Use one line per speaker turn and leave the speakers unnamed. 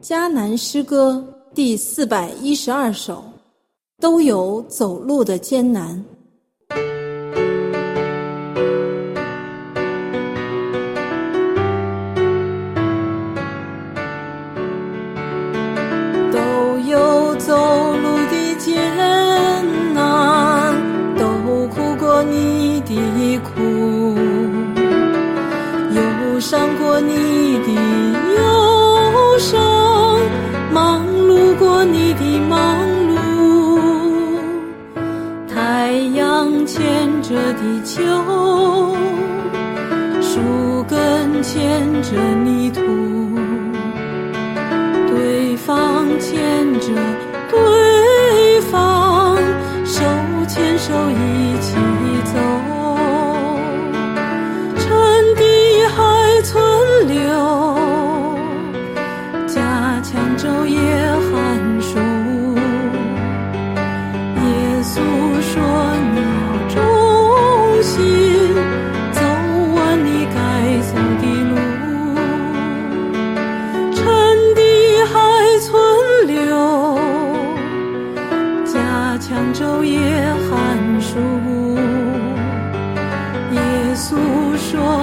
迦南诗歌第412首，都有走路的艰难。都有走路的艰难，都哭过你的苦，忧伤过你的忧伤，忙碌过你的忙碌，太阳牵着地球，树根牵着泥土，对方牵着对方，手牵手一起走，趁地还存留，加强昼夜寒暑。耶稣说你要忠心，走完你该走的路，趁地还存留，加强昼夜寒暑。耶稣说